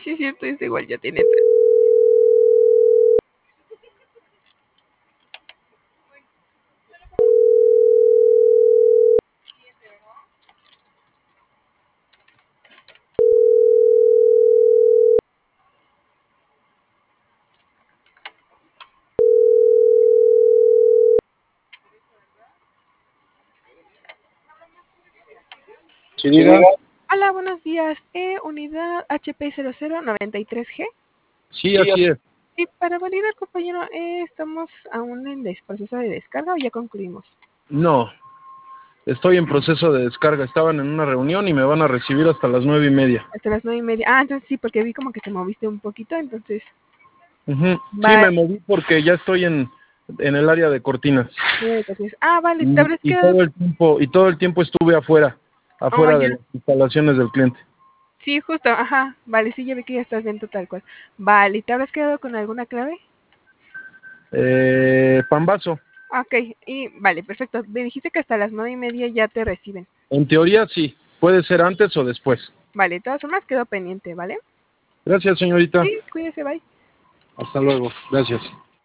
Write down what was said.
sí es cierto, es igual, ya tiene. Sí, diga. Hola, buenos días. Unidad HP 0093G. Sí, así es. Sí, para validar, compañero, estamos aún en proceso de descarga o ya concluimos. No, estoy en proceso de descarga. Estaban en una reunión y me van a recibir hasta las 9:30. Hasta las 9:30. Ah, entonces sí, porque vi como que te moviste un poquito, entonces. Sí, me moví porque ya estoy en el área de cortinas. Vale, te habrás Y quedado. todo el tiempo estuve afuera Oh, de ya. las instalaciones del cliente. Sí, justo, ajá. Vale, sí, ya vi que ya estás viendo tal cual. Vale, ¿te habrás quedado con alguna clave? Pambazo. Ok, y vale, perfecto. Me dijiste que hasta las 9:30 ya te reciben. En teoría sí, puede ser antes o después. Vale, de todas formas quedo pendiente, ¿vale? Gracias, señorita. Sí, cuídese, bye. Hasta luego. Gracias.